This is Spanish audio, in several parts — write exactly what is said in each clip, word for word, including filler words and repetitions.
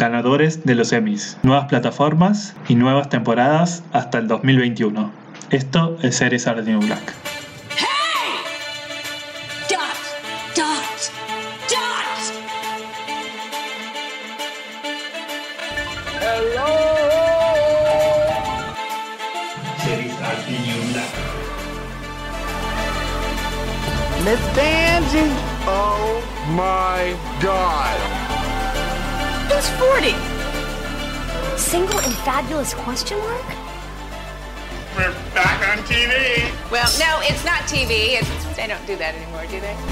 ganadores de los Emmys, nuevas plataformas y nuevas temporadas hasta el dos mil veintiuno. Esto es Series Are the New Black. Hey! Dot, dot, dot! Hello! Series Are the New Black. Miss Angie! Oh my God! Who's forty? Single and fabulous question mark? We're back on T V. Well, no, it's not T V. It's, they don't do that anymore, do they?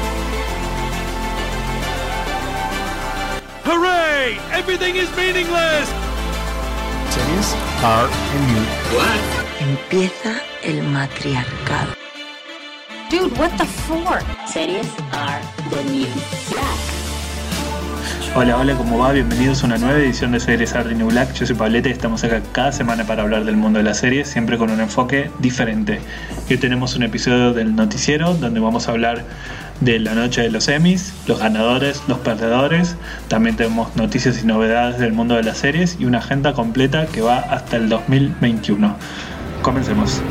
Hooray! Everything is meaningless! Series Are the New What? Empieza el matriarcado. Dude, what the for? Series Are the New Black. Hola, hola, ¿cómo va? Bienvenidos a una nueva edición de Series Are the New Black. Yo soy Pablete y estamos acá cada semana para hablar del mundo de las series, siempre con un enfoque diferente. Hoy tenemos un episodio del noticiero donde vamos a hablar de la noche de los Emmys, los ganadores, los perdedores. También tenemos noticias y novedades del mundo de las series y una agenda completa que va hasta el dos mil veintiuno. Comencemos.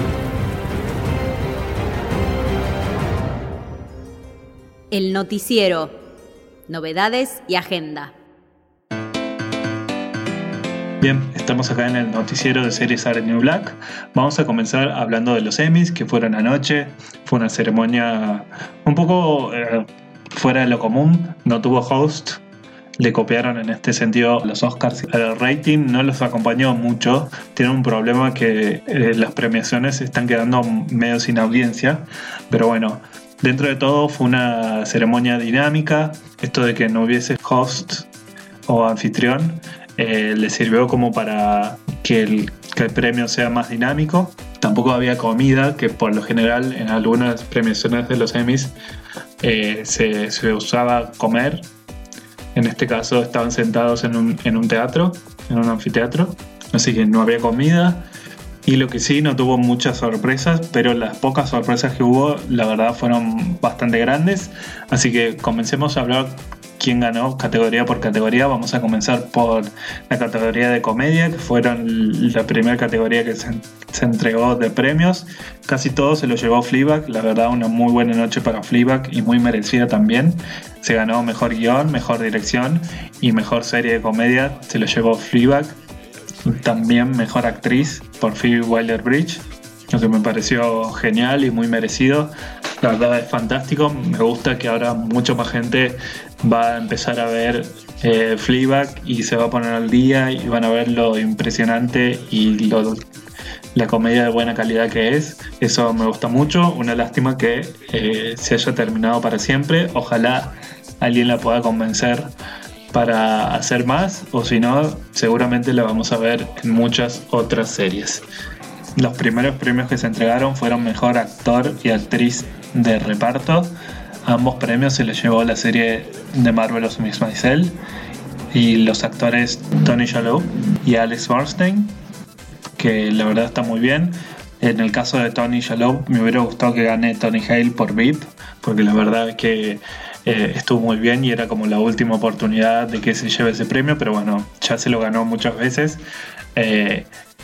El noticiero, novedades y agenda. Bien, estamos acá en el noticiero de Series Are the New Black. Vamos a comenzar hablando de los Emmys que fueron anoche. Fue una ceremonia un poco eh, fuera de lo común, no tuvo host. Le copiaron en este sentido los Oscars. El rating no los acompañó mucho. Tienen un problema que eh, las premiaciones están quedando medio sin audiencia. Pero bueno, dentro de todo fue una ceremonia dinámica. Esto de que no hubiese host o anfitrión eh, le sirvió como para que el, que el premio sea más dinámico. Tampoco había comida, que por lo general en algunas premiaciones de los Emmys eh, se, se usaba comer. En este caso estaban sentados en un, en un teatro, en un anfiteatro, así que no había comida. Y lo que sí, no tuvo muchas sorpresas, pero las pocas sorpresas que hubo, la verdad, fueron bastante grandes. Así que comencemos a hablar quién ganó categoría por categoría. Vamos a comenzar por la categoría de comedia, que fueron la primera categoría que se, se entregó de premios. Casi todo se lo llevó Fleabag. La verdad, una muy buena noche para Fleabag y muy merecida también. Se ganó mejor guión, mejor dirección y mejor serie de comedia. Se lo llevó Fleabag. También mejor actriz por Phoebe Waller-Bridge, lo que me pareció genial y muy merecido. La verdad es fantástico. Me gusta que ahora mucha más gente va a empezar a ver eh, Fleabag y se va a poner al día y van a ver lo impresionante y lo, la comedia de buena calidad que es. Eso me gusta mucho. Una lástima que eh, se haya terminado para siempre. Ojalá alguien la pueda convencer para hacer más, o si no, seguramente la vamos a ver en muchas otras series. Los primeros premios que se entregaron fueron mejor actor y actriz de reparto. Ambos premios se les llevó la serie de Marvelous Miss Maisel y los actores Tony Shalhoub y Alex Borstein, que la verdad está muy bien. En el caso de Tony Shalhoub me hubiera gustado que gane Tony Hale por V I P, porque la verdad es que eh, estuvo muy bien y era como la última oportunidad de que se lleve ese premio, pero bueno, ya se lo ganó muchas veces. Eh,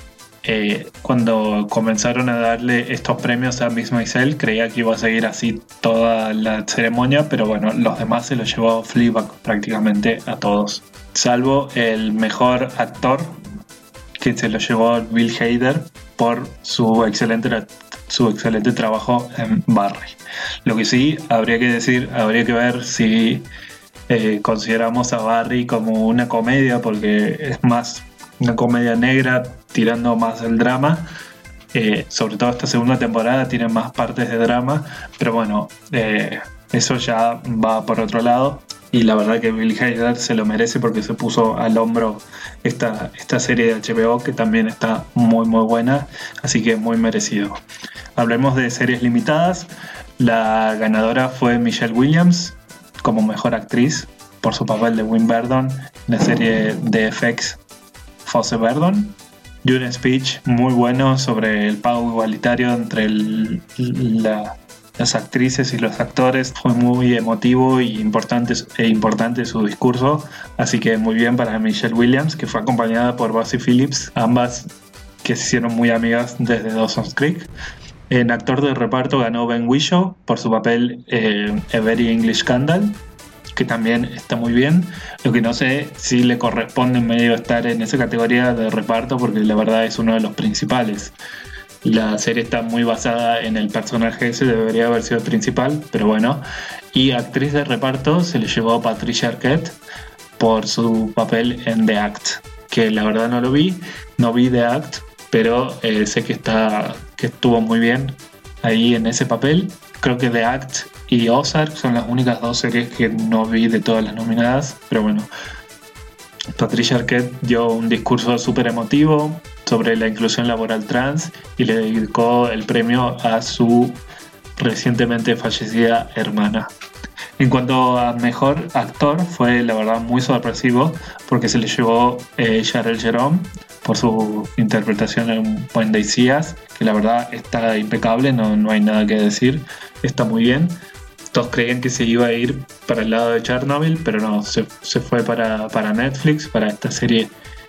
eh, cuando comenzaron a darle estos premios a Miss Maisel, creía que iba a seguir así toda la ceremonia, pero bueno, los demás se los llevó Fleabag prácticamente a todos, salvo el mejor actor, que se lo llevó Bill Hader por su excelente, su excelente trabajo en Barry. Lo que sí, habría que decir, habría que ver si eh, consideramos a Barry como una comedia, porque es más una comedia negra tirando más el drama. Eh, sobre todo esta segunda temporada tiene más partes de drama, pero bueno, eh, eso ya va por otro lado. Y la verdad que Bill Hader se lo merece porque se puso al hombro esta, esta serie de H B O que también está muy muy buena, así que muy merecido. Hablemos de series limitadas. La ganadora fue Michelle Williams como mejor actriz por su papel de Win Verdon en la serie de F X Fosse Verdon. Dio un speech muy bueno sobre el pago igualitario entre el, la, las actrices y los actores. Fue muy emotivo y importante, e importante su discurso, así que muy bien para Michelle Williams, que fue acompañada por Busy Phillips, ambas que se hicieron muy amigas desde Dawson's Creek. En actor de reparto ganó Ben Whishaw por su papel en A Very English Scandal, que también está muy bien. Lo que no sé si le corresponde en medio estar en esa categoría de reparto, porque la verdad es uno de los principales. La serie está muy basada en el personaje ese, debería haber sido el principal, pero bueno. Y actriz de reparto se le llevó a Patricia Arquette por su papel en The Act, que la verdad no lo vi, no vi The Act, pero eh, sé que, está, que estuvo muy bien ahí en ese papel. Creo que The Act y Ozark son las únicas dos series que no vi de todas las nominadas, pero bueno. Patricia Arquette dio un discurso súper emotivo sobre la inclusión laboral trans y le dedicó el premio a su recientemente fallecida hermana. En cuanto a mejor actor, fue la verdad muy sorpresivo porque se le llevó eh, Charles Jerome por su interpretación en When They See Us, que la verdad está impecable, no, no hay nada que decir, está muy bien. Todos creían que se iba a ir para el lado de Chernobyl, pero no, se, se fue para, para Netflix, para esta serie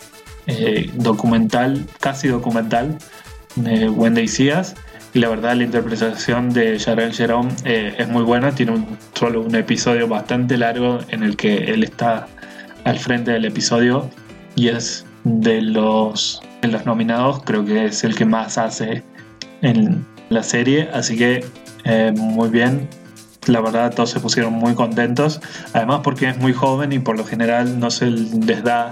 eh, documental, casi documental, de When They See Us. Y la verdad la interpretación de Charles Jerome eh, es muy buena, tiene un, solo un episodio bastante largo en el que él está al frente del episodio y es de los, de los nominados, creo que es el que más hace en la serie, así que eh, muy bien. La verdad todos se pusieron muy contentos, además porque es muy joven y por lo general no se les da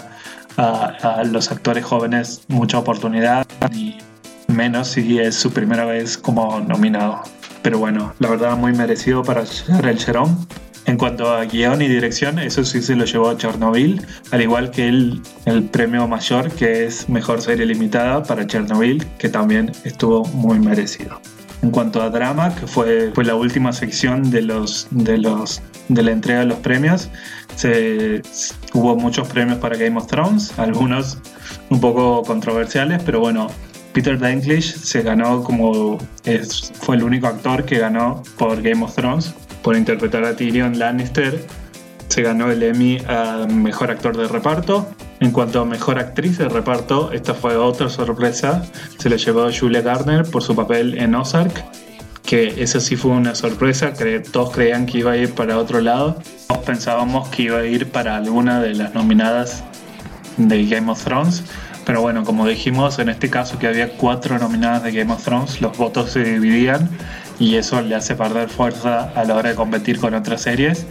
a, a los actores jóvenes mucha oportunidad, ni menos si es su primera vez como nominado. Pero bueno, la verdad muy merecido para Charles Jerome. En cuanto a guión y dirección, eso sí se lo llevó a Chernobyl, al igual que el, el premio mayor, que es Mejor Serie Limitada para Chernobyl, que también estuvo muy merecido. En cuanto a drama, que fue, fue la última sección de, los, de, los, de la entrega de los premios, se, hubo muchos premios para Game of Thrones, algunos un poco controversiales, pero bueno, Peter Dinklage se ganó como es, fue el único actor que ganó por Game of Thrones por interpretar a Tyrion Lannister. Se ganó el Emmy a Mejor Actor de Reparto. En cuanto a Mejor Actriz de Reparto, esta fue otra sorpresa. Se la llevó Julia Garner por su papel en Ozark, que eso sí fue una sorpresa. Cre- todos creían que iba a ir para otro lado. Todos pensábamos que iba a ir para alguna de las nominadas de Game of Thrones. Pero bueno, como dijimos, en este caso que había cuatro nominadas de Game of Thrones, los votos se dividían y eso le hace perder fuerza a la hora de competir con otras series.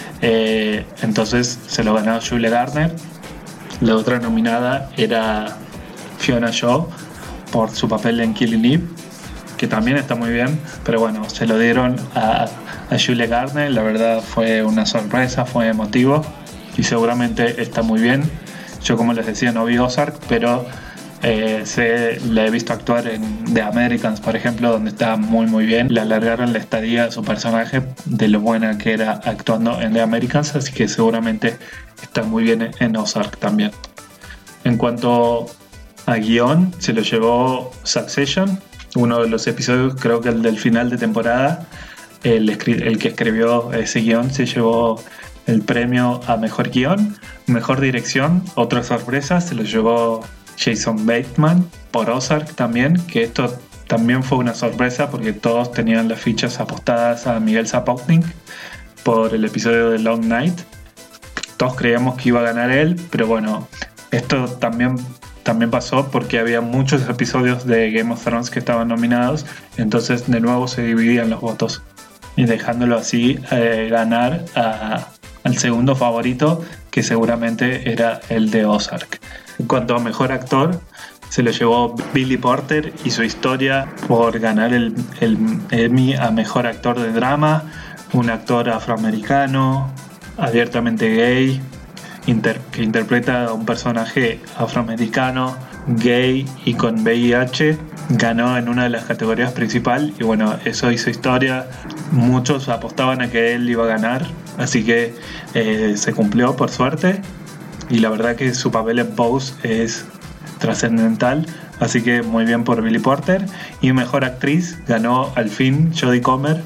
Eh, entonces se lo ganó Julia Garner. La otra nominada era Fiona Shaw por su papel en Killing Eve, que también está muy bien, pero bueno, se lo dieron a, a Julia Garner. La verdad fue una sorpresa, fue emotivo y seguramente está muy bien. Yo, como les decía, no vi Ozark, pero eh, sé, la he visto actuar en The Americans, por ejemplo, donde está muy muy bien. Le alargaron la estadía a su personaje de lo buena que era actuando en The Americans, así que seguramente está muy bien en Ozark también. En cuanto a guión, se lo llevó Succession, uno de los episodios, creo que el del final de temporada. El, el que escribió ese guión se llevó el premio a Mejor Guión. Mejor Dirección, otra sorpresa, se lo llevó Jason Bateman por Ozark también, que esto también fue una sorpresa porque todos tenían las fichas apostadas a Miguel Sapochnik por el episodio de Long Night. Todos creíamos que iba a ganar él, pero bueno, esto también, también pasó porque había muchos episodios de Game of Thrones que estaban nominados, entonces de nuevo se dividían los votos y dejándolo así eh, ganar a, al segundo favorito, que seguramente era el de Ozark. En cuanto a Mejor Actor, se lo llevó Billy Porter y su historia por ganar el, el Emmy a Mejor Actor de Drama, un actor afroamericano, abiertamente gay, inter, que interpreta a un personaje afroamericano, gay y con V I H. Ganó en una de las categorías principales y bueno, eso hizo historia. Muchos apostaban a que él iba a ganar, así que eh, se cumplió por suerte y la verdad que su papel en Pose es trascendental, así que muy bien por Billy Porter. Y Mejor Actriz ganó al fin Jodie Comer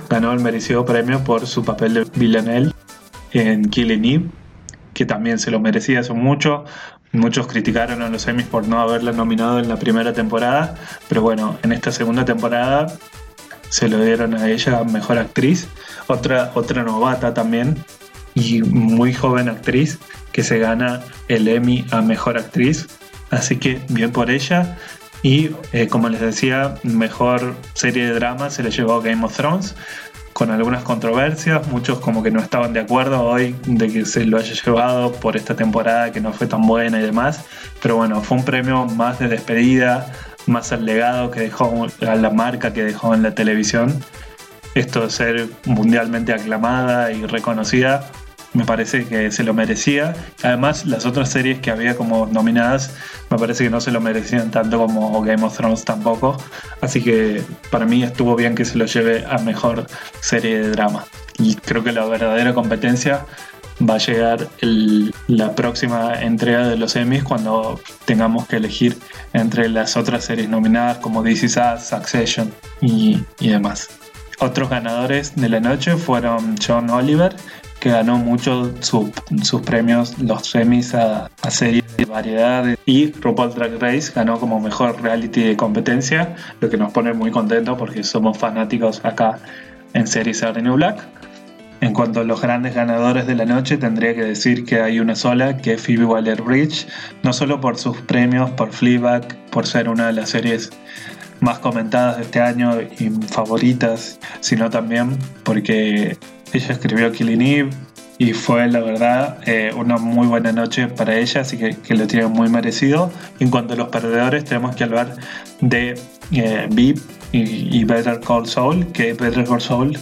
ganó el merecido premio por su papel de Villanelle en Killing Eve, que también se lo merecía hace mucho. Muchos criticaron a los Emmys por no haberla nominado en la primera temporada, pero bueno, en esta segunda temporada se lo dieron a ella mejor actriz. Otra, otra novata también y muy joven actriz que se gana el Emmy a mejor actriz, así que bien por ella. Y eh, como les decía, mejor serie de drama se le llevó Game of Thrones, con algunas controversias, muchos como que no estaban de acuerdo hoy de que se lo haya llevado por esta temporada que no fue tan buena y demás, pero bueno, fue un premio más de despedida, más al legado que dejó, a la marca que dejó en la televisión. Esto de ser mundialmente aclamada y reconocida, me parece que se lo merecía. Además, las otras series que había como nominadas me parece que no se lo merecían tanto como Game of Thrones tampoco, así que para mí estuvo bien que se lo lleve a mejor serie de drama. Y creo que la verdadera competencia va a llegar el, la próxima entrega de los Emmys, cuando tengamos que elegir entre las otras series nominadas como This Is Us, Succession y, y demás. Otros ganadores de la noche fueron John Oliver, que ganó mucho su, sus premios, los Emmys a, a series de variedad, y RuPaul's Drag Race ganó como mejor reality de competencia, lo que nos pone muy contentos porque somos fanáticos acá en Series Orange Black. En cuanto a los grandes ganadores de la noche, tendría que decir que hay una sola, que es Phoebe Waller-Bridge, no solo por sus premios, por Fleabag, por ser una de las series más comentadas de este año y favoritas, sino también porque ella escribió Killing Eve y fue, la verdad, eh, una muy buena noche para ella, así que, que lo tiene muy merecido. En cuanto a los perdedores, tenemos que hablar de eh, V I P y, y Better Call Saul, que Better Call Saul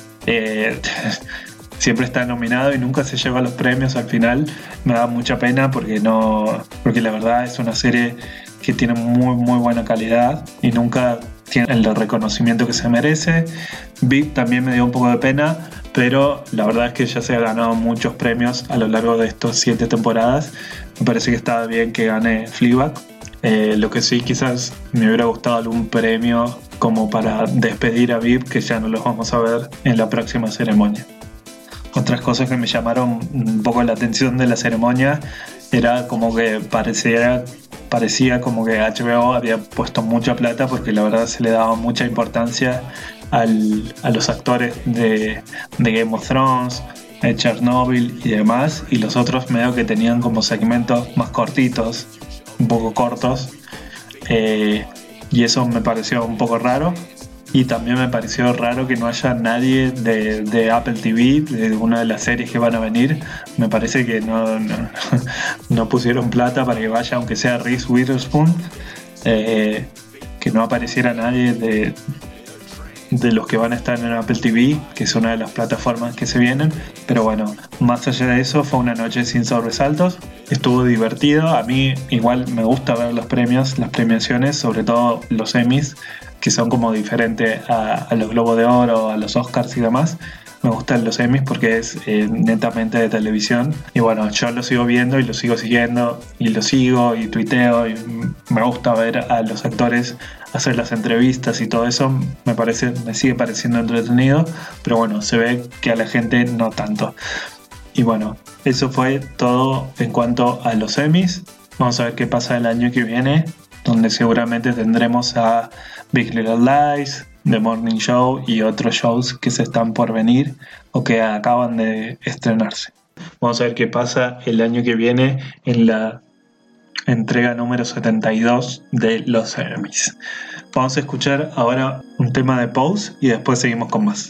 eh, siempre está nominado y nunca se lleva los premios al final. Me da mucha pena porque, no, porque la verdad es una serie que tiene muy muy buena calidad y nunca tiene el reconocimiento que se merece. V I P también me dio un poco de pena, pero la verdad es que ya se ha ganado muchos premios a lo largo de estas siete temporadas. Me parece que estaba bien que gane Fleabag. Eh, lo que sí, quizás me hubiera gustado algún premio como para despedir a V I P, que ya no los vamos a ver en la próxima ceremonia. Otras cosas que me llamaron un poco la atención de la ceremonia era como que parecía, parecía como que H B O había puesto mucha plata, porque la verdad se le daba mucha importancia al, a los actores de, de Game of Thrones, de Chernobyl y demás, y los otros medio que tenían como segmentos más cortitos, un poco cortos, eh, y eso me pareció un poco raro. Y también me pareció raro que no haya nadie de, de Apple T V, de una de las series que van a venir. Me parece que no, no, no pusieron plata para que vaya, aunque sea Reese Witherspoon, eh, que no apareciera nadie de, de los que van a estar en Apple T V, que es una de las plataformas que se vienen. Pero bueno, más allá de eso, fue una noche sin sobresaltos. Estuvo divertido. A mí igual me gusta ver los premios, las premiaciones, sobre todo los Emmys, que son como diferentes a, a los Globos de Oro, a los Oscars y demás. Me gustan los Emmys porque es eh, netamente de televisión. Y bueno, yo lo sigo viendo y lo sigo siguiendo y lo sigo y tuiteo, y me gusta ver a los actores hacer las entrevistas y todo eso. Me parece, me sigue pareciendo entretenido, pero bueno, se ve que a la gente no tanto. Y bueno, eso fue todo en cuanto a los Emmys. Vamos a ver qué pasa el año que viene, donde seguramente tendremos a Big Little Lies, The Morning Show y otros shows que se están por venir o que acaban de estrenarse. Vamos a ver qué pasa el año que viene en la entrega número setenta y dos de los Emmys. Vamos a escuchar ahora un tema de Pose y después seguimos con más.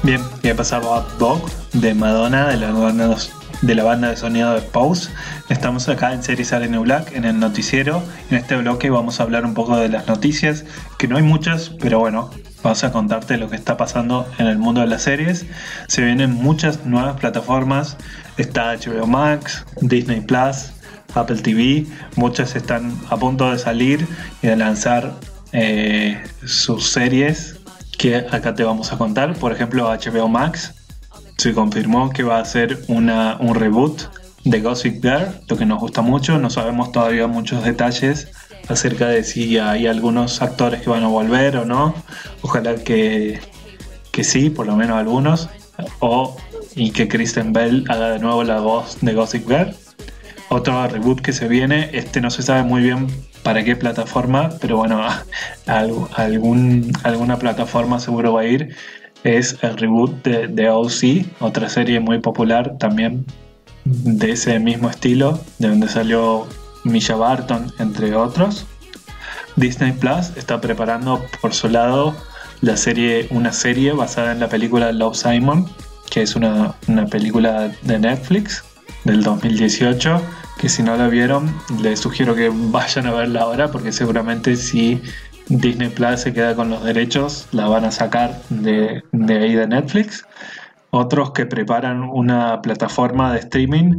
Bien, ya pasaba Bog de Madonna, de la banda de, la banda de sonido de Pose. Estamos acá en Series Are New Black, en el noticiero. En este bloque vamos a hablar un poco de las noticias, que no hay muchas, pero bueno, vamos a contarte lo que está pasando en el mundo de las series. Se vienen muchas nuevas plataformas. Está H B O Max, Disney Plus, Apple T V. Muchas están a punto de salir y de lanzar eh, sus series, que acá te vamos a contar. Por ejemplo, H B O Max se confirmó que va a hacer una, un reboot de Gossip Girl, lo que nos gusta mucho. No sabemos todavía muchos detalles acerca de si hay algunos actores que van a volver o no. Ojalá que, que sí, por lo menos algunos, o, y que Kristen Bell haga de nuevo la voz de Gossip Girl. Otro reboot que se viene, este no se sabe muy bien para qué plataforma, pero bueno, algún, alguna plataforma seguro va a ir. Es el reboot de, de O C, otra serie muy popular también de ese mismo estilo, de donde salió Misha Barton, entre otros. Disney Plus está preparando por su lado la serie, una serie basada en la película Love, Simon, que es una, una película de Netflix del dos mil dieciocho, que si no la vieron les sugiero que vayan a verla ahora, porque seguramente si Disney Plus se queda con los derechos la van a sacar de, de ahí de Netflix. Otros que preparan una plataforma de streaming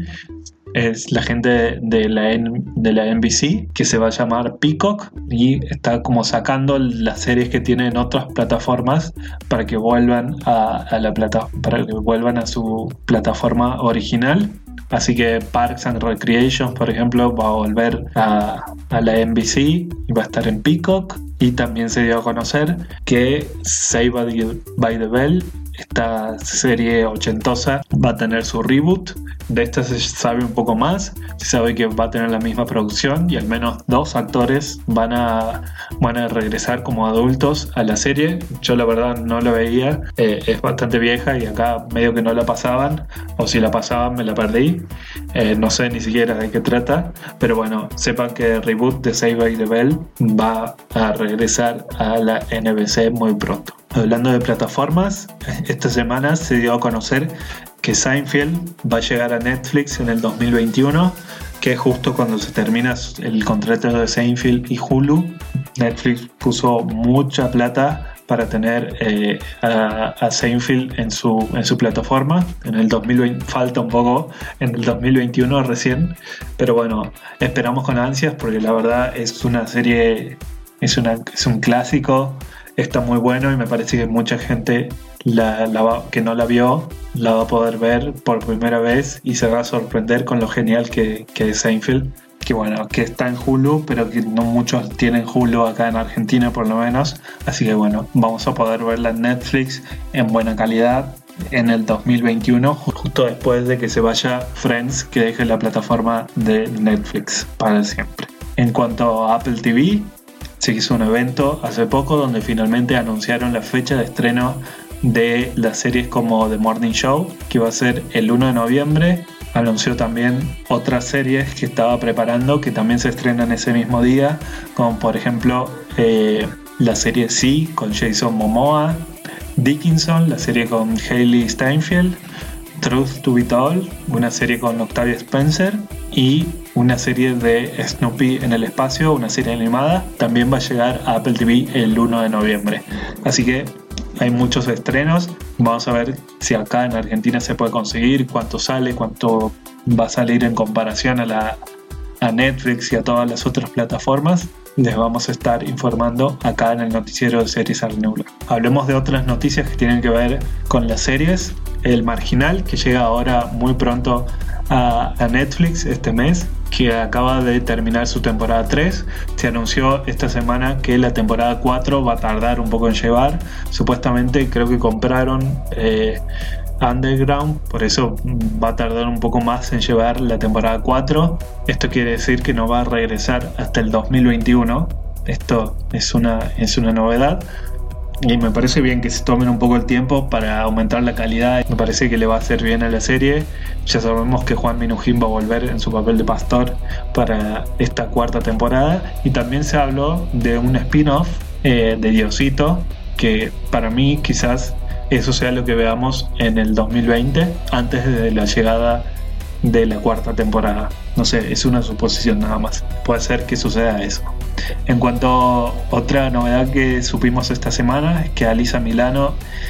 es la gente de la, de la N B C, que se va a llamar Peacock, y está como sacando las series que tienen otras plataformas para que vuelvan a, a la plata, para que vuelvan a su plataforma original. Así que Parks and Recreation, por ejemplo, va a volver a, a la N B C y va a estar en Peacock. Y también se dio a conocer que Saved by the, by the Bell, esta serie ochentosa, va a tener su reboot. De esta se sabe un poco más. Se sabe que va a tener la misma producción y al menos dos actores van a, van a regresar como adultos a la serie. Yo la verdad no la veía, eh, es bastante vieja y acá medio que no la pasaban, o si la pasaban me la perdí. Eh, no sé ni siquiera de qué trata, pero bueno, sepan que el reboot de Saved by the Bell va a regresar a la N B C muy pronto. Hablando de plataformas, esta semana se dio a conocer que Seinfeld va a llegar a Netflix en el dos mil veintiuno, que es justo cuando se termina el contrato de Seinfeld y Hulu. Netflix puso mucha plata para tener eh, a, a Seinfeld en su, en su plataforma. En el dos mil veinte falta un poco, en el dos mil veintiuno recién, pero bueno, esperamos con ansias porque la verdad es una serie, es, una, es un clásico, está muy bueno y me parece que mucha gente la, la va, que no la vio la va a poder ver por primera vez y se va a sorprender con lo genial que, que es Seinfeld, que bueno, que está en Hulu, pero que no muchos tienen Hulu acá en Argentina por lo menos, así que bueno, vamos a poder verla en Netflix en buena calidad en el dos mil veintiuno, justo después de que se vaya Friends, que deje la plataforma de Netflix para siempre. En cuanto a Apple T V, se hizo un evento hace poco donde finalmente anunciaron la fecha de estreno de las series como The Morning Show, que va a ser el uno de noviembre. Anunció también otras series que estaba preparando que también se estrenan ese mismo día, como por ejemplo eh, la serie Sí con Jason Momoa, Dickinson, la serie con Hailey Steinfeld, Truth to Be Told, una serie con Octavia Spencer, y una serie de Snoopy en el espacio, una serie animada. También va a llegar a Apple T V el uno de noviembre. Así que hay muchos estrenos. Vamos a ver si acá en Argentina se puede conseguir, cuánto sale, cuánto va a salir en comparación a, la, a Netflix y a todas las otras plataformas. Les vamos a estar informando acá en el noticiero de Series Are New Black. Hablemos de otras noticias que tienen que ver con las series. El Marginal, que llega ahora muy pronto a, a Netflix este mes, que acaba de terminar su temporada tres. Se anunció esta semana que la temporada cuatro va a tardar un poco en llegar. Supuestamente creo que compraron eh, Underground, por eso va a tardar un poco más en llevar la temporada cuatro. Esto quiere decir que no va a regresar hasta el dos mil veintiuno. Esto es una, es una novedad. Y me parece bien que se tomen un poco el tiempo para aumentar la calidad. Me parece que le va a hacer bien a la serie. Ya sabemos que Juan Minujín va a volver en su papel de pastor para esta cuarta temporada. Y también se habló de un spin-off eh, de Diosito, que para mí quizás eso sea lo que veamos en el dos mil veinte, antes de la llegada de la cuarta temporada. No sé, es una suposición nada más. Puede ser que suceda eso. En cuanto a otra novedad que supimos esta semana, es que Alyssa Milano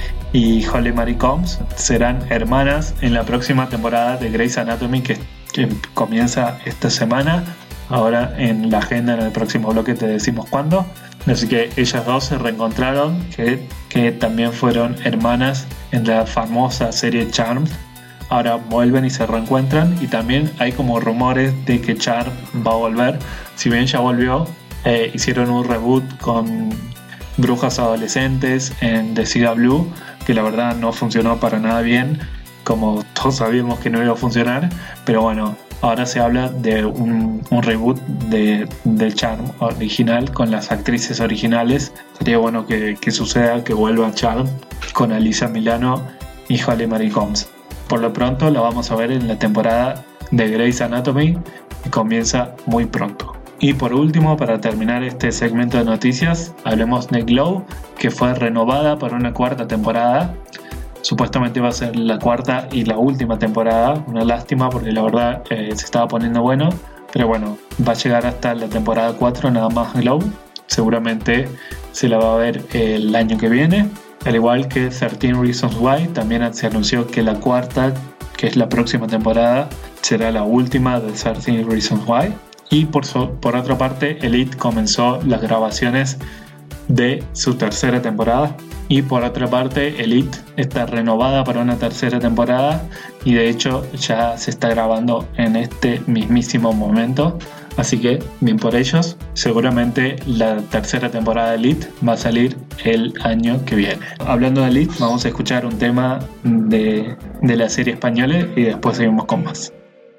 y Holly Marie Combs serán hermanas en la próxima temporada de Grey's Anatomy, que, que comienza esta semana. Ahora en la agenda, en el próximo bloque te decimos cuándo. Así que ellas dos se reencontraron, que, que también fueron hermanas en la famosa serie Charmed. Ahora vuelven y se reencuentran, y también hay como rumores de que Charmed va a volver. Si bien ya volvió, eh, hicieron un reboot con brujas adolescentes en The Cigna Blue, que la verdad no funcionó para nada bien, como todos sabíamos que no iba a funcionar. Pero bueno, ahora se habla de un, un reboot de, de Charmed original con las actrices originales. Sería bueno que, que suceda, que vuelva Charmed con Alyssa Milano y Holly Marie Combs. Por lo pronto la vamos a ver en la temporada de Grey's Anatomy, que comienza muy pronto. Y por último, para terminar este segmento de noticias, hablemos de Glow, que fue renovada para una cuarta temporada. Supuestamente va a ser la cuarta y la última temporada. Una lástima, porque la verdad eh, se estaba poniendo bueno. Pero bueno, va a llegar hasta la temporada cuatro nada más Glow. Seguramente se la va a ver el año que viene. Al igual que trece Reasons Why, también se anunció que la cuarta, que es la próxima temporada, será la última de trece Reasons Why. Y por, so, por otra parte, Elite comenzó las grabaciones de su tercera temporada. Y por otra parte, Elite está renovada para una tercera temporada, y de hecho ya se está grabando en este mismísimo momento. Así que bien por ellos. Seguramente la tercera temporada de Elite va a salir el año que viene. Hablando de Elite, vamos a escuchar un tema de, de la serie española y después seguimos con más.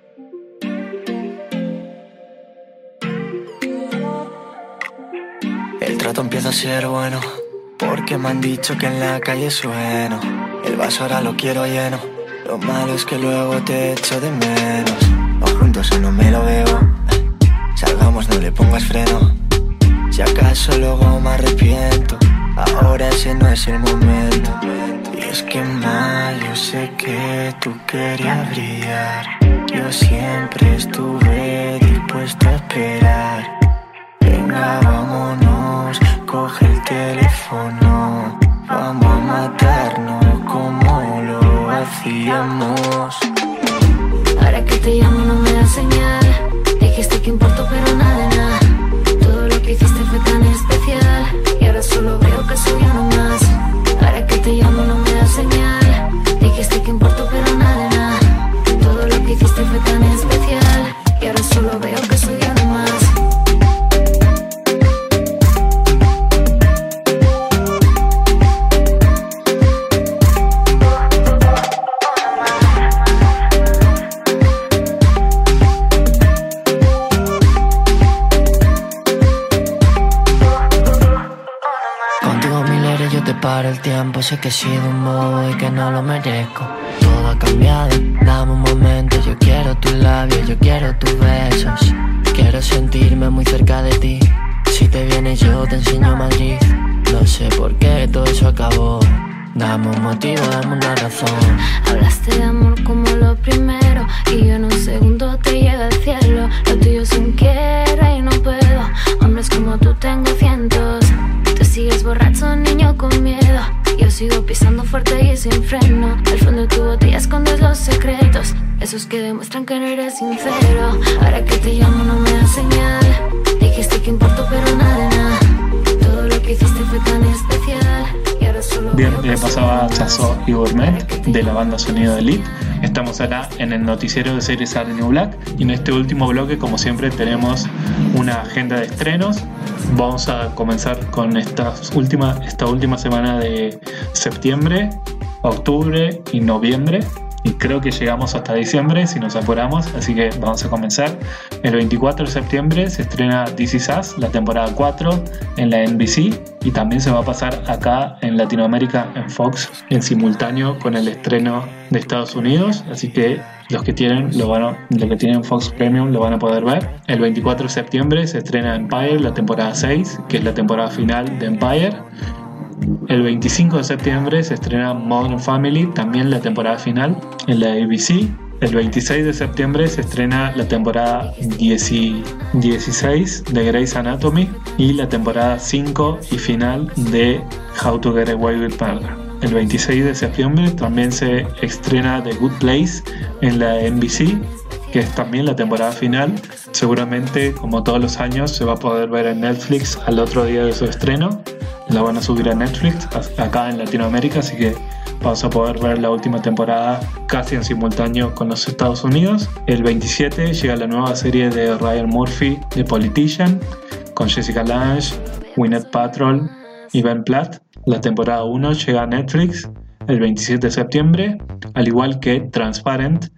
El trato empieza a ser bueno, porque me han dicho que en la calle sueno. El vaso ahora lo quiero lleno. Lo malo es que luego te echo de menos. O juntos o no me lo veo. Salgamos, no le pongas freno. Si acaso luego me arrepiento, ahora ese no es el momento. Y es que mal, yo sé que tú querías brillar. Yo siempre estuve dispuesto a esperar. Venga, vámonos, coge el teléfono. Vamos a matarnos como lo hacíamos. Ahora que te llamo no me das señal. Dijiste que importo pero nada de nada. Todo lo que hiciste fue tan especial, y ahora solo veo que soy uno más. Ahora que te llamo no me das señal. Dijiste que importo pero nada de nada. Todo lo que hiciste fue tan especial, y ahora solo veo que soy uno más. Para el tiempo, sé que he sido un bobo y que no lo merezco. Todo ha cambiado, dame un momento. Yo quiero tus labios, yo quiero tus besos. Quiero sentirme muy cerca de ti. Si te vienes yo te enseño Madrid. No sé por qué todo eso acabó. Dame un motivo, dame una razón. Hablaste de amor como lo primero, y yo en un segundo te llega al cielo. Lo tuyo sin quiera y no puedo. Hombres como tú tengo cientos. Tú sigues borracho, niño con miedo. Yo sigo pisando fuerte y sin freno. Al fondo de tu botella escondes los secretos, esos que demuestran que no eres sincero. Ahora que te llamo no me das señal. Dijiste que importo pero nada de nada. Todo lo que hiciste fue tan especial, y ahora solo bien, le pasaba Chazo y Gourmet de la banda Sonido de Elite. Estamos acá en el noticiero de series Orange New Black, y en este último bloque, como siempre, tenemos una agenda de estrenos. Vamos a comenzar con esta última, esta última semana de septiembre, octubre y noviembre. Y creo que llegamos hasta diciembre si nos apuramos, así que vamos a comenzar. El veinticuatro de septiembre se estrena This Is Us, la temporada cuatro, en la N B C, y también se va a pasar acá en Latinoamérica en Fox en simultáneo con el estreno de Estados Unidos, así que los que tienen lo van a, los que tienen Fox Premium lo van a poder ver. El veinticuatro de septiembre se estrena Empire, la temporada seis, que es la temporada final de Empire. El veinticinco de septiembre se estrena Modern Family, también la temporada final, en la A B C. El veintiséis de septiembre se estrena la temporada dieciséis de Grey's Anatomy y la temporada cinco y final de How to Get Away with Murder. El veintiséis de septiembre también se estrena The Good Place en la N B C, que es también la temporada final. Seguramente, como todos los años, se va a poder ver en Netflix al otro día de su estreno. La van a subir a Netflix acá en Latinoamérica, así que vamos a poder ver la última temporada casi en simultáneo con los Estados Unidos. El veintisiete llega la nueva serie de Ryan Murphy, The Politician, con Jessica Lange, Gwyneth Paltrow y Ben Platt. La temporada uno llega a Netflix el veintisiete de septiembre, al igual que Transparent,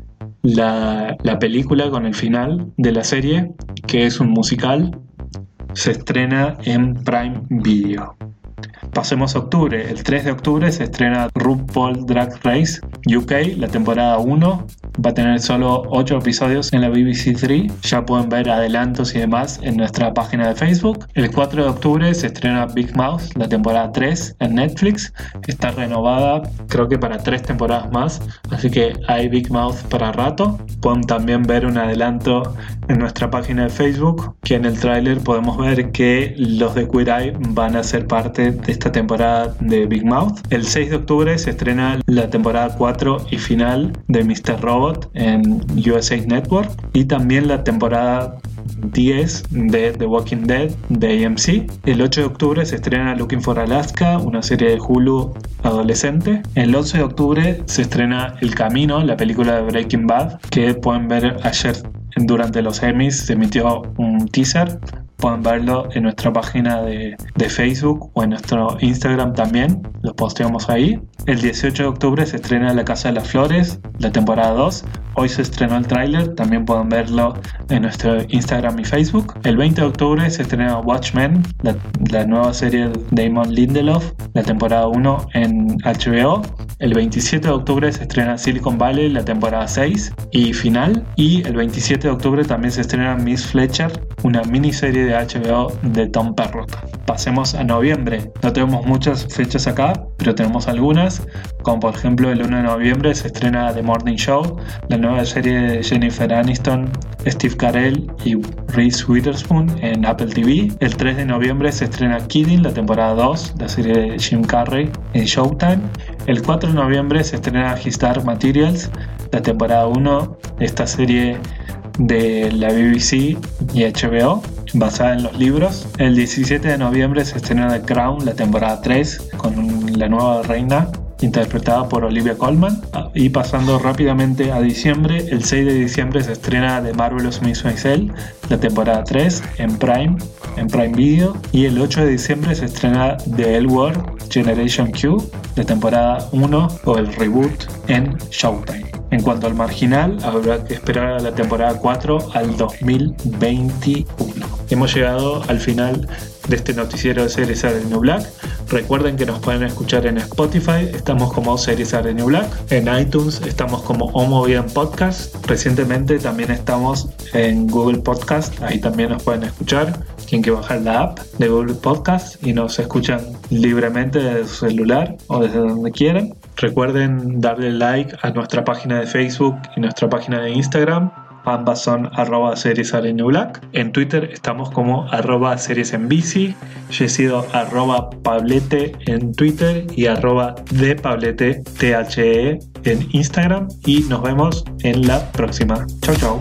la, la película con el final de la serie, que es un musical, se estrena en Prime Video. Pasemos a octubre. El tres de octubre se estrena RuPaul Drag Race U K, la temporada uno. Va a tener solo ocho episodios en la B B C tres. Ya pueden ver adelantos y demás en nuestra página de Facebook. El cuatro de octubre se estrena Big Mouth, la temporada tres en Netflix. Está renovada, creo que para tres temporadas más, así que hay Big Mouth para rato. Pueden también ver un adelanto en nuestra página de Facebook, que en el tráiler podemos ver que los de Queer Eye van a ser parte de esta temporada de Big Mouth. El seis de octubre se estrena la temporada cuatro y final de mister Robot en U S A Network, y también la temporada diez de The Walking Dead de A M C. El ocho de octubre se estrena Looking for Alaska, una serie de Hulu adolescente. El once de octubre se estrena El Camino, la película de Breaking Bad, que pueden ver ayer durante los Emmys. Se emitió un teaser. Pueden verlo en nuestra página de, de Facebook o en nuestro Instagram también, lo posteamos ahí. El dieciocho de octubre se estrena La Casa de las Flores, la temporada dos. Hoy se estrenó el tráiler, también pueden verlo en nuestro Instagram y Facebook. El veinte de octubre se estrena Watchmen, la, la nueva serie de Damon Lindelof, la temporada uno en H B O. El veintisiete de octubre se estrena Silicon Valley, la temporada seis y final. Y el veintisiete de octubre también se estrena Miss Fletcher, una miniserie de H B O de Tom Perrott. Pasemos a noviembre. No tenemos muchas fechas acá, pero tenemos algunas, como por ejemplo el uno de noviembre se estrena The Morning Show, la nueva serie de Jennifer Aniston, Steve Carell y Reese Witherspoon en Apple T V. El tres de noviembre se estrena Kidding, la temporada dos, la serie de Jim Carrey en Showtime. El cuatro de noviembre se estrena His Dark Materials, la temporada uno de esta serie de la B B C y H B O, basada en los libros. El diecisiete de noviembre se estrena The Crown, la temporada tres, con la nueva reina interpretada por Olivia Colman. Y pasando rápidamente a diciembre, el seis de diciembre se estrena The Marvelous Miss Maisel, la temporada tres en Prime, en Prime Video. Y el ocho de diciembre se estrena The L Word Generation Q, la temporada uno o el reboot en Showtime. En cuanto al marginal, habrá que esperar a la temporada cuatro al dos mil veintiuno. Hemos llegado al final de este noticiero de Series Are The New Black. Recuerden que nos pueden escuchar en Spotify, estamos como Series Are The New Black. En iTunes estamos como Homo Bien Podcast. Recientemente también estamos en Google Podcast, ahí también nos pueden escuchar. Tienen que bajar la app de Google Podcast y nos escuchan libremente desde su celular o desde donde quieran. Recuerden darle like a nuestra página de Facebook y nuestra página de Instagram. Ambas son arroba series are new black. En Twitter estamos como arroba series en bici. Yo he sido arroba pablete en Twitter y arroba de pablete the en Instagram. Y nos vemos en la próxima. Chau chau.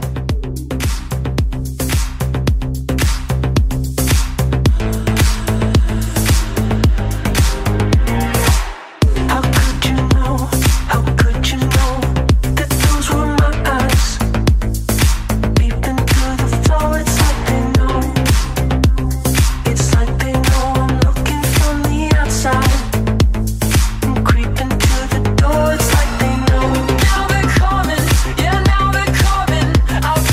Now they're coming, yeah, now they're coming. I'll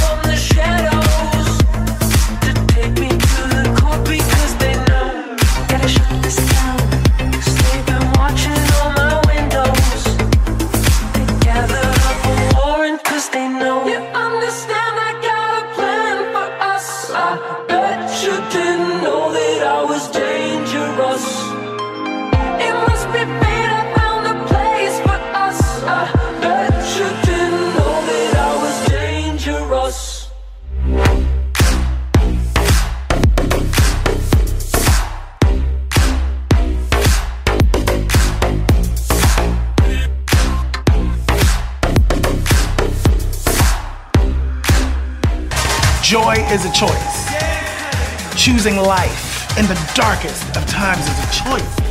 is a choice. Choosing life in the darkest of times is a choice.